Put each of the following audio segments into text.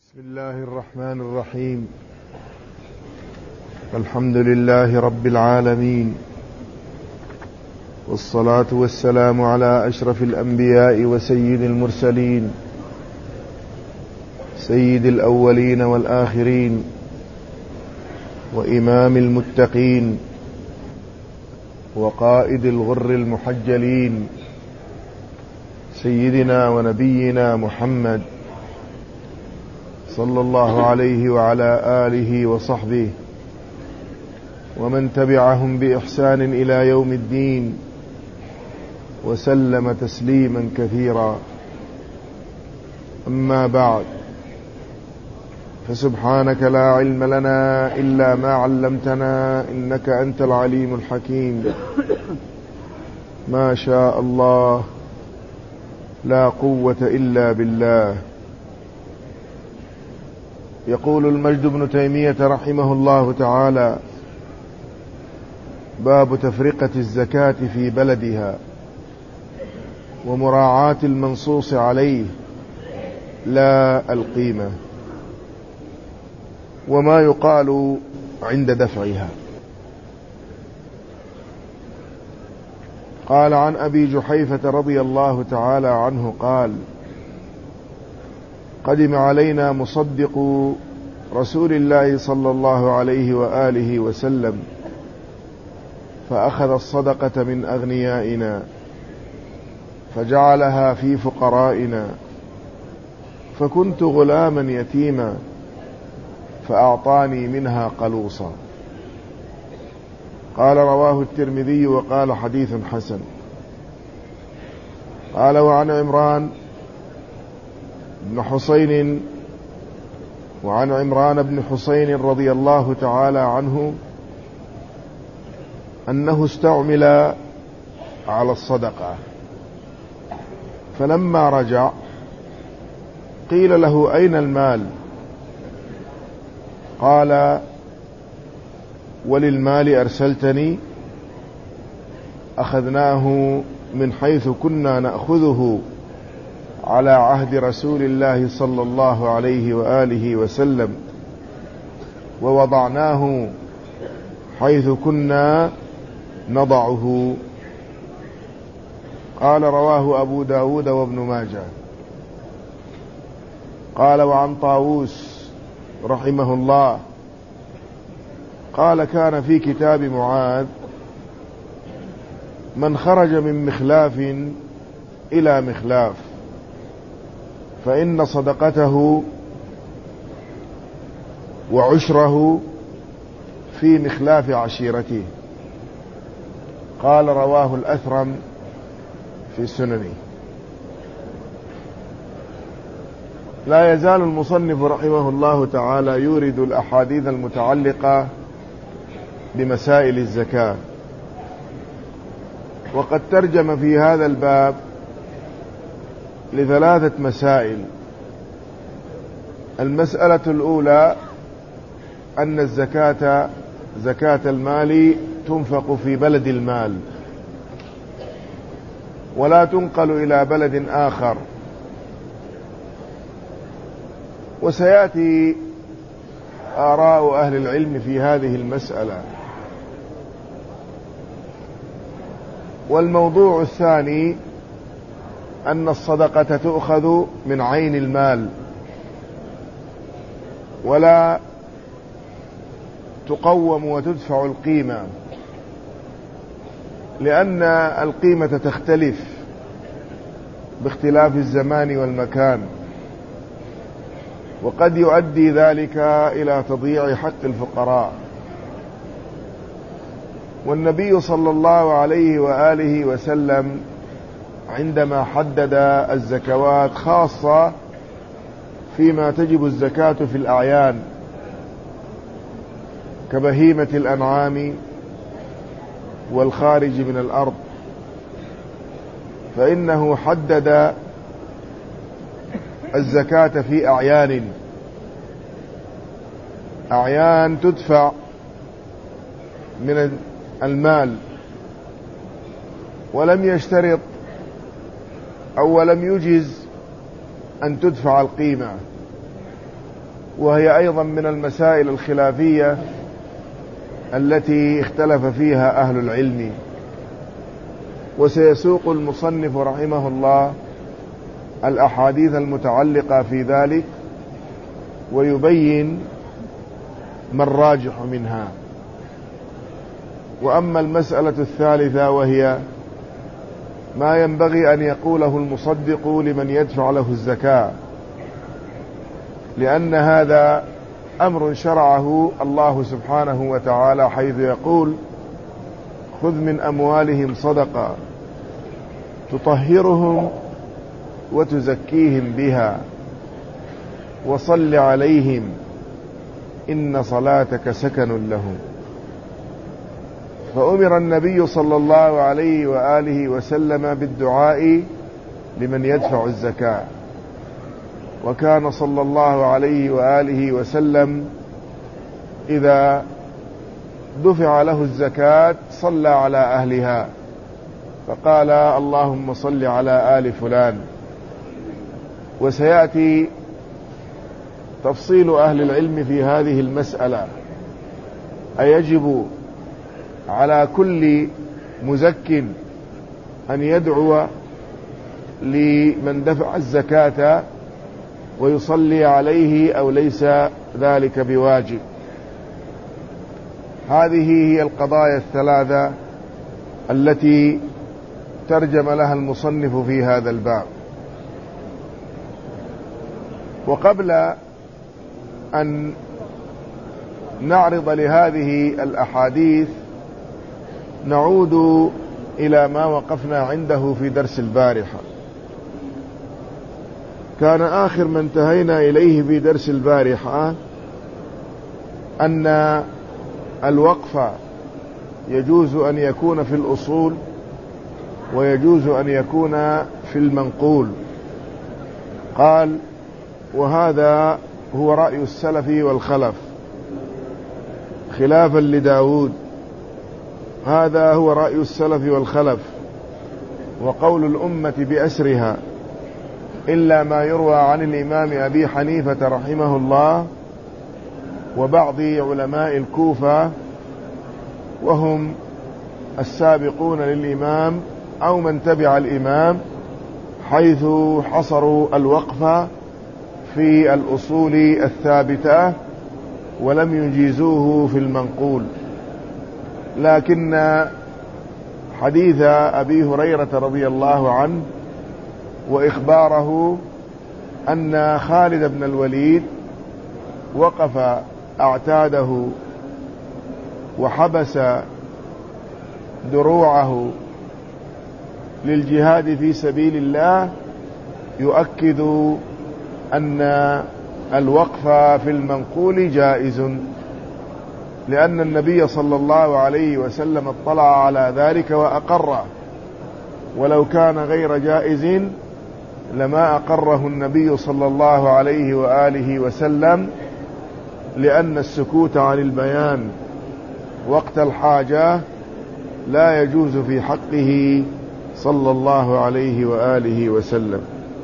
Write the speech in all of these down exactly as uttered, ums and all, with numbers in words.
بسم الله الرحمن الرحيم. الحمد لله رب العالمين، والصلاة والسلام على أشرف الأنبياء وسيد المرسلين، سيد الأولين والآخرين، وإمام المتقين، وقائد الغر المحجلين، سيدنا ونبينا محمد صلى الله عليه وعلى آله وصحبه ومن تبعهم بإحسان إلى يوم الدين، وسلم تسليما كثيرا. أما بعد، فسبحانك لا علم لنا إلا ما علمتنا إنك أنت العليم الحكيم. ما شاء الله، لا قوة إلا بالله. يقول المجد بن تيمية رحمه الله تعالى: باب تفرقة الزكاة في بلدها ومراعاة المنصوص عليه لا القيمة، وما يقال عند دفعها. قال عن أبي جحيفة رضي الله تعالى عنه قال: قدم علينا مصدق رسول الله صلى الله عليه وآله وسلم، فأخذ الصدقة من أغنيائنا فجعلها في فقرائنا، فكنت غلاما يتيما فأعطاني منها قلوصا. قال: رواه الترمذي وقال حديث حسن. قال: وعن عمران بن حسين وعن عمران بن حسين رضي الله تعالى عنه أنه استعمل على الصدقة، فلما رجع قيل له: أين المال؟ قال: وللمال أرسلتني؟ أخذناه من حيث كنا نأخذه على عهد رسول الله صلى الله عليه وآله وسلم، ووضعناه حيث كنا نضعه. قال: رواه أبو داود وابن ماجه. قال: وعن طاووس رحمه الله قال: كان في كتاب معاذ من خرج من مخلاف إلى مخلاف، فإن صدقته وعشره في مخلاف عشيرته. قال: رواه الأثرم في سننه. لا يزال المصنف رحمه الله تعالى يورد الأحاديث المتعلقة بمسائل الزكاة، وقد ترجم في هذا الباب لثلاثة مسائل. المسألة الأولى أن الزكاة زكاة المال تنفق في بلد المال ولا تنقل إلى بلد آخر، وسيأتي آراء أهل العلم في هذه المسألة. والموضوع الثاني أن الصدقة تؤخذ من عين المال ولا تقوم وتدفع القيمة، لأن القيمة تختلف باختلاف الزمان والمكان، وقد يؤدي ذلك إلى تضييع حق الفقراء. والنبي صلى الله عليه وآله وسلم عندما حدد الزكوات خاصة فيما تجب الزكاة في الأعيان كبهيمة الأنعام والخارج من الأرض، فإنه حدد الزكاة في أعيان أعيان تدفع من المال، ولم يشترط أو لم يجز أن تدفع القيمة، وهي أيضا من المسائل الخلافية التي اختلف فيها أهل العلم. وسيسوق المصنف رحمه الله الأحاديث المتعلقة في ذلك ويبين ما الراجح منها. وأما المسألة الثالثة وهي ما ينبغي أن يقوله المصدق لمن يدفع له الزكاة، لأن هذا أمر شرعه الله سبحانه وتعالى، حيث يقول: خذ من أموالهم صدقة تطهرهم وتزكيهم بها وصل عليهم إن صلاتك سكن لهم. فأمر النبي صلى الله عليه وآله وسلم بالدعاء لمن يدفع الزكاة، وكان صلى الله عليه وآله وسلم إذا دفع له الزكاة صلى على أهلها فقال: اللهم صل على آل فلان. وسيأتي تفصيل أهل العلم في هذه المسألة: أيجب على كل مزك أن يدعو لمن دفع الزكاة ويصلي عليه أو ليس ذلك بواجب؟ هذه هي القضايا الثلاثة التي ترجم لها المصنف في هذا الباب. وقبل أن نعرض لهذه الأحاديث نعود إلى ما وقفنا عنده في درس البارحة. كان آخر ما انتهينا إليه في درس البارحة أن الوقف يجوز أن يكون في الأصول ويجوز أن يكون في المنقول. قال: وهذا هو رأي السلف والخلف خلافا لداود. هذا هو رأي السلف والخلف وقول الأمة بأسرها، إلا ما يروى عن الإمام أبي حنيفة رحمه الله وبعض علماء الكوفة، وهم السابقون للإمام أو من تبع الإمام، حيث حصروا الوقف في الأصول الثابتة ولم يجيزوه في المنقول. لكن حديث أبي هريرة رضي الله عنه وإخباره أن خالد بن الوليد وقف أعتاده وحبس دروعه للجهاد في سبيل الله يؤكد أن الوقف في المنقول جائز، لأن النبي صلى الله عليه وسلم اطلع على ذلك وأقره، ولو كان غير جائز لما أقره النبي صلى الله عليه وآله وسلم، لأن السكوت عن البيان وقت الحاجة لا يجوز في حقه صلى الله عليه وآله وسلم.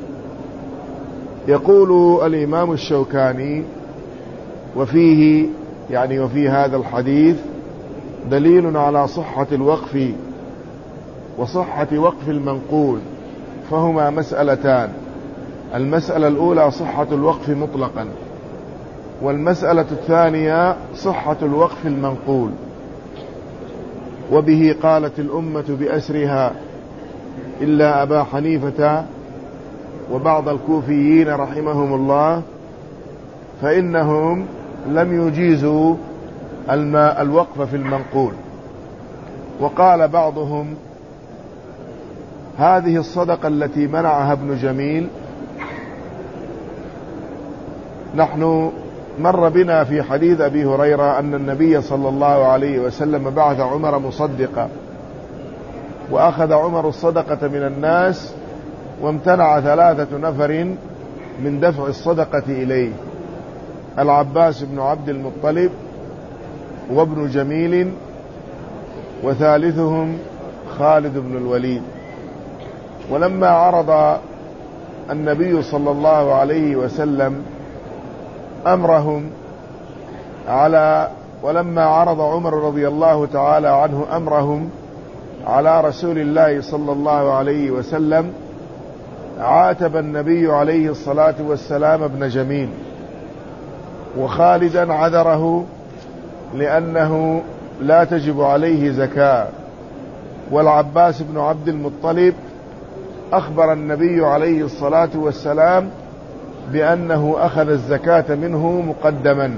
يقول الإمام الشوكاني: وفيه يعني وفي هذا الحديث دليل على صحة الوقف وصحة وقف المنقول، فهما مسألتان: المسألة الأولى صحة الوقف مطلقا، والمسألة الثانية صحة الوقف المنقول. وبه قالت الأمة بأسرها إلا أبا حنيفة وبعض الكوفيين رحمهم الله، فإنهم لم يجيزوا الوقف في المنقول. وقال بعضهم: هذه الصدقة التي منعها ابن جميل، نحن مر بنا في حديث أبي هريرة أن النبي صلى الله عليه وسلم بعث عمر مصدقا، وأخذ عمر الصدقة من الناس وامتنع ثلاثة نفر من دفع الصدقة إليه: العباس بن عبد المطلب وابن جميل وثالثهم خالد بن الوليد. ولما عرض النبي صلى الله عليه وسلم أمرهم على ولما عرض عمر رضي الله تعالى عنه أمرهم على رسول الله صلى الله عليه وسلم، عاتب النبي عليه الصلاة والسلام ابن جميل، وخالدا عذره لأنه لا تجب عليه زكاة، والعباس بن عبد المطلب أخبر النبي عليه الصلاة والسلام بأنه أخذ الزكاة منه مقدما،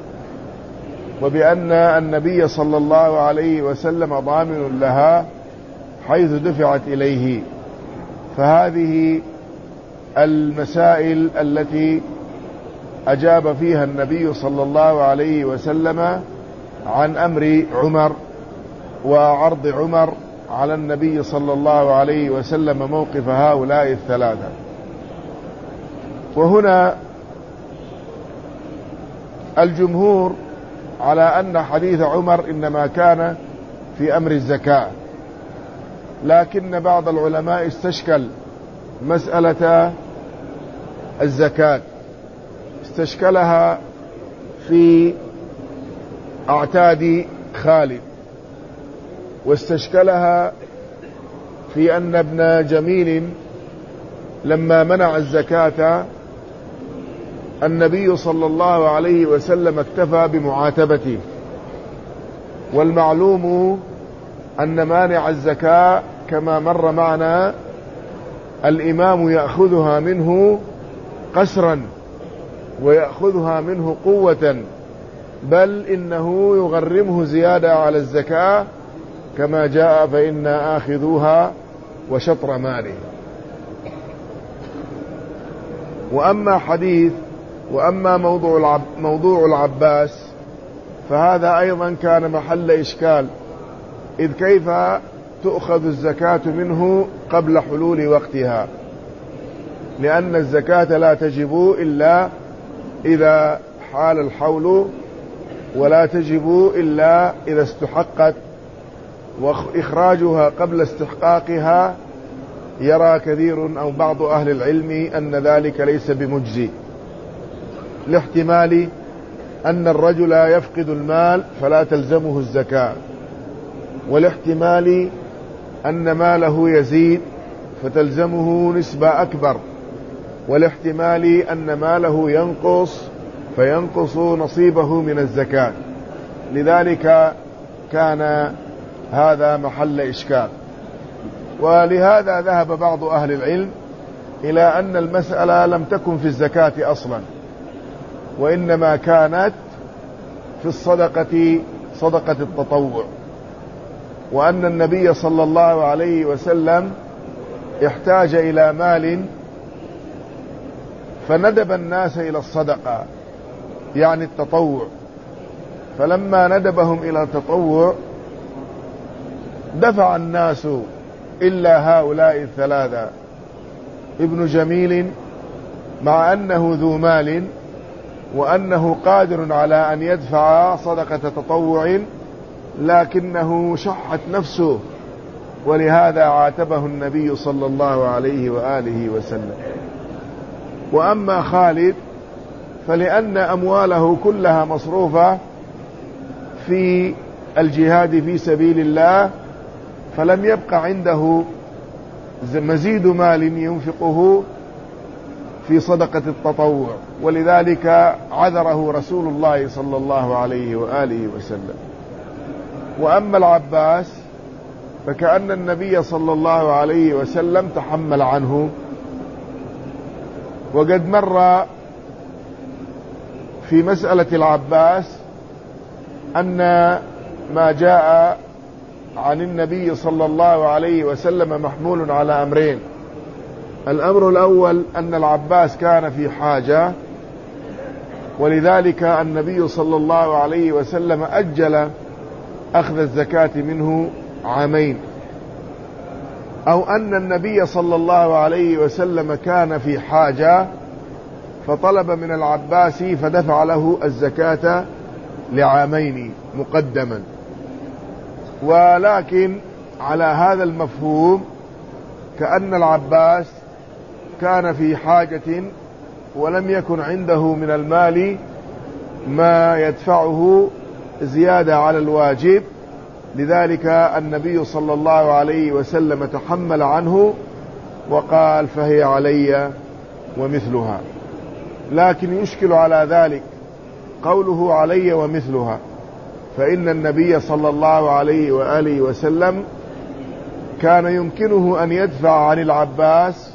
وبأن النبي صلى الله عليه وسلم ضامن لها حيث دفعت إليه. فهذه المسائل التي أجاب فيها النبي صلى الله عليه وسلم عن أمر عمر وعرض عمر على النبي صلى الله عليه وسلم موقف هؤلاء الثلاثة. وهنا الجمهور على أن حديث عمر إنما كان في أمر الزكاة، لكن بعض العلماء استشكل مسألة الزكاة، استشكلها في أعتاد خالد، واستشكلها في أن ابن جميل لما منع الزكاة النبي صلى الله عليه وسلم اكتفى بمعاتبته، والمعلوم أن مانع الزكاة كما مر معنا الإمام يأخذها منه قسرا ويأخذها منه قوة، بل إنه يغرمه زيادة على الزكاة كما جاء فإنا آخذوها وشطر ماله. وأما حديث وأما موضوع, العب موضوع العباس فهذا أيضا كان محل إشكال، إذ كيف تؤخذ الزكاة منه قبل حلول وقتها، لأن الزكاة لا تجب إلا إذا حال الحول، ولا تجب إلا إذا استحقت، وإخراجها قبل استحقاقها يرى كثير أو بعض أهل العلم أن ذلك ليس بمجزي، لاحتمال أن الرجل يفقد المال فلا تلزمه الزكاة، والاحتمال أن ماله يزيد فتلزمه نسبة أكبر، والاحتمال أن ماله ينقص فينقص نصيبه من الزكاة. لذلك كان هذا محل إشكال. ولهذا ذهب بعض أهل العلم إلى أن المسألة لم تكن في الزكاة أصلا، وإنما كانت في الصدقة، صدقة التطوع، وأن النبي صلى الله عليه وسلم احتاج إلى مال فندب الناس إلى الصدقة يعني التطوع، فلما ندبهم إلى التطوع دفع الناس إلا هؤلاء الثلاثة: ابن جميل مع أنه ذو مال وأنه قادر على أن يدفع صدقة تطوع، لكنه شحت نفسه، ولهذا عاتبه النبي صلى الله عليه وآله وسلم. وأما خالد فلأن أمواله كلها مصروفة في الجهاد في سبيل الله، فلم يبق عنده مزيد مال ينفقه في صدقة التطوع، ولذلك عذره رسول الله صلى الله عليه وآله وسلم. وأما العباس فكأن النبي صلى الله عليه وسلم تحمل عنه، وقد مر في مسألة العباس أن ما جاء عن النبي صلى الله عليه وسلم محمول على أمرين: الأمر الأول أن العباس كان في حاجة، ولذلك النبي صلى الله عليه وسلم أجل أخذ الزكاة منه عامين، أو أن النبي صلى الله عليه وسلم كان في حاجة فطلب من العباس فدفع له الزكاة لعامين مقدما. ولكن على هذا المفهوم كأن العباس كان في حاجة ولم يكن عنده من المال ما يدفعه زيادة على الواجب، لذلك النبي صلى الله عليه وسلم تحمل عنه وقال فهي علي ومثلها. لكن يشكل على ذلك قوله علي ومثلها، فإن النبي صلى الله عليه وآله وسلم كان يمكنه أن يدفع عن العباس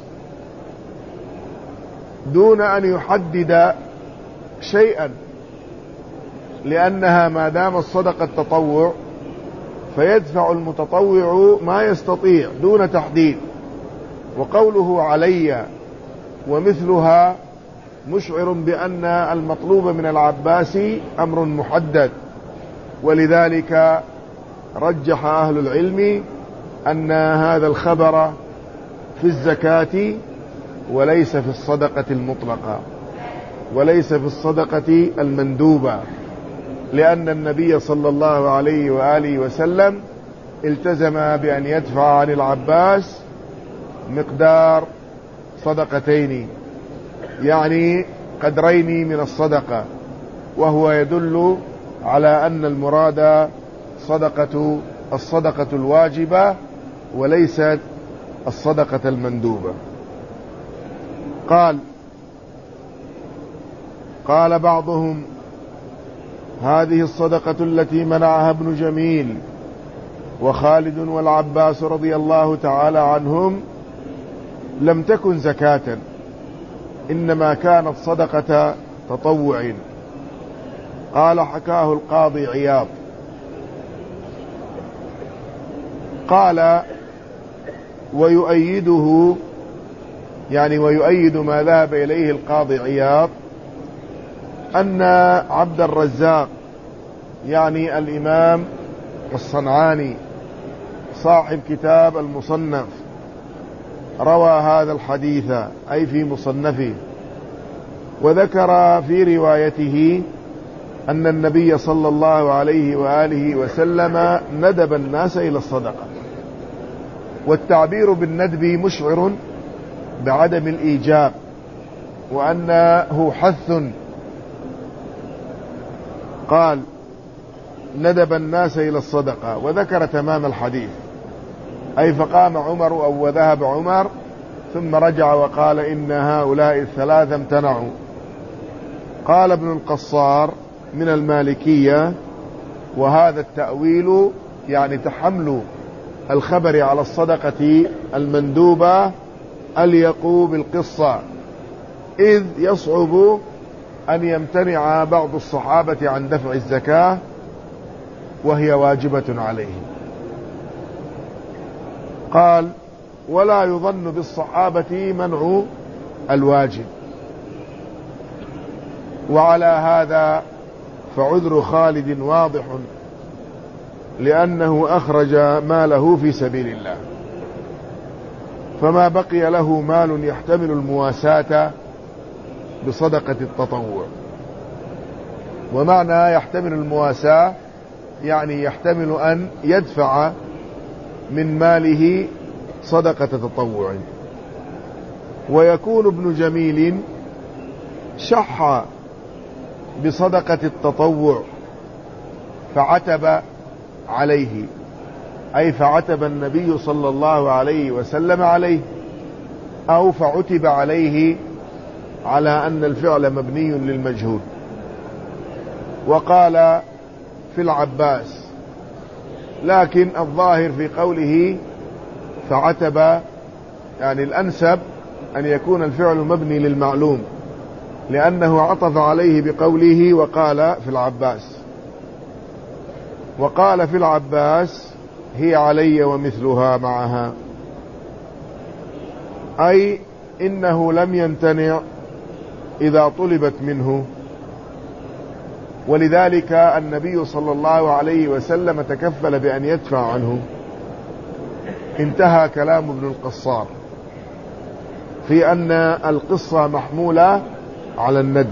دون أن يحدد شيئا، لأنها ما دام الصدقة التطوع فيدفع المتطوع ما يستطيع دون تحديد. وقوله علي ومثلها مشعر بأن المطلوب من العباس أمر محدد، ولذلك رجح أهل العلم أن هذا الخبر في الزكاة وليس في الصدقة المطلقة، وليس في الصدقة المندوبة، لأن النبي صلى الله عليه وآله وسلم التزم بأن يدفع عن العباس مقدار صدقتين، يعني قدرين من الصدقة، وهو يدل على أن المراد صدقة الصدقة الواجبة وليست الصدقة المندوبة. قال قال بعضهم هذه الصدقة التي منعها ابن جميل وخالد والعباس رضي الله تعالى عنهم لم تكن زكاة، إنما كانت صدقة تطوع. قال حكاه القاضي عياض. قال ويؤيده، يعني ويؤيد ما ذهب إليه القاضي عياض، أن عبد الرزاق يعني الإمام الصنعاني صاحب كتاب المصنف روى هذا الحديث أي في مصنفه، وذكر في روايته أن النبي صلى الله عليه وآله وسلم ندب الناس إلى الصدقة. والتعبير بالندب مشعر بعدم الإيجاب، وأنه حث. قال ندب الناس إلى الصدقة، وذكر تمام الحديث، أي فقام عمر أو وذهب عمر ثم رجع وقال إن هؤلاء الثلاثة امتنعوا. قال ابن القصار من المالكية وهذا التأويل يعني تحمل الخبر على الصدقة المندوبة أليق بالقصة، إذ يصعب أن يمتنع بعض الصحابة عن دفع الزكاة وهي واجبة عليهم. قال ولا يظن بالصحابة منع الواجب، وعلى هذا فعذر خالد واضح، لأنه أخرج ماله في سبيل الله، فما بقي له مال يحتمل المواساة بصدقة التطوع. ومعنى يحتمل المواساة يعني يحتمل أن يدفع من ماله صدقة تطوع. ويكون ابن جميل شح بصدقة التطوع فعتب عليه، أي فعتب النبي صلى الله عليه وسلم عليه، أو فعتب عليه على أن الفعل مبني للمجهول. وقال في العباس، لكن الظاهر في قوله فعتب يعني الأنسب أن يكون الفعل مبني للمعلوم، لأنه عطف عليه بقوله وقال في العباس. وقال في العباس هي علي ومثلها معها، أي إنه لم يمتنع إذا طلبت منه، ولذلك النبي صلى الله عليه وسلم تكفل بأن يدفع عنه. انتهى كلام ابن القصار في أن القصة محمولة على الندب.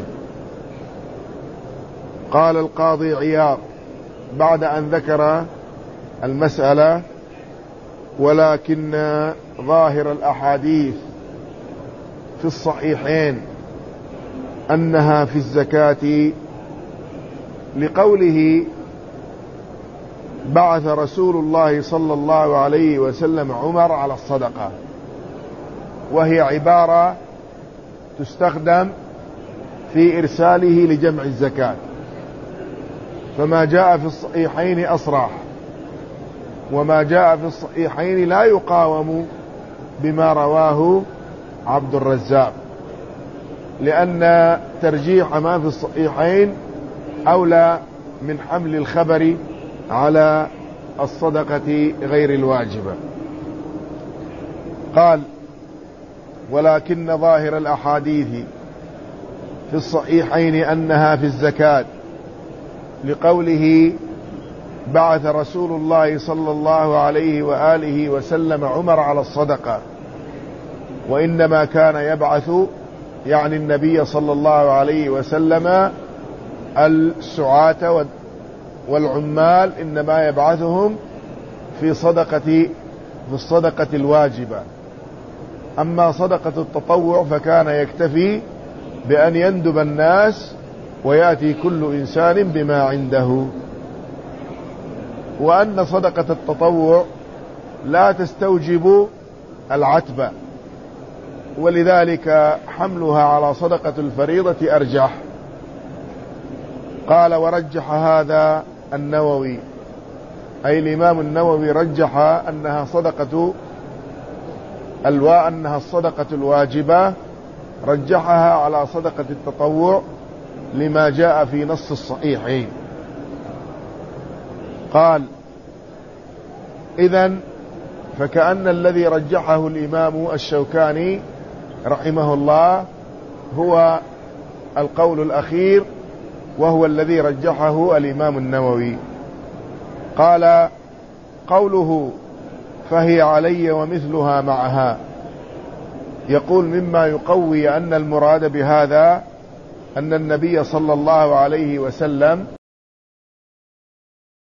قال القاضي عياض بعد أن ذكر المسألة: ولكن ظاهر الأحاديث في الصحيحين أنها في الزكاة لقوله بعث رسول الله صلى الله عليه وسلم عمر على الصدقة، وهي عبارة تستخدم في إرساله لجمع الزكاة، فما جاء في الصحيحين أصرح، وما جاء في الصحيحين لا يقاوم بما رواه عبد الرزاق، لأن ترجيح ما في الصحيحين أولى من حمل الخبر على الصدقة غير الواجبة. قال: ولكن ظاهر الأحاديث في الصحيحين أنها في الزكاة، لقوله بعث رسول الله صلى الله عليه وآله وسلم عمر على الصدقة، وإنما كان يبعث يعني النبي صلى الله عليه وسلم السعاة والعمال، إنما يبعثهم في صدقة في الصدقة الواجبة. أما صدقة التطوع فكان يكتفي بأن يندب الناس ويأتي كل إنسان بما عنده. وأن صدقة التطوع لا تستوجب العتبة، ولذلك حملها على صدقة الفريضة أرجح. قال: ورجح هذا النووي، أي الإمام النووي رجح أنها صدقة الوا أنها الصدقة الواجبة، رجحها على صدقة التطوع لما جاء في نص الصحيحين. قال: إذن فكأن الذي رجحه الإمام الشوكاني رحمه الله هو القول الأخير، وهو الذي رجحه الإمام النووي. قال: قوله فهي علي ومثلها معها، يقول مما يقوي أن المراد بهذا أن النبي صلى الله عليه وسلم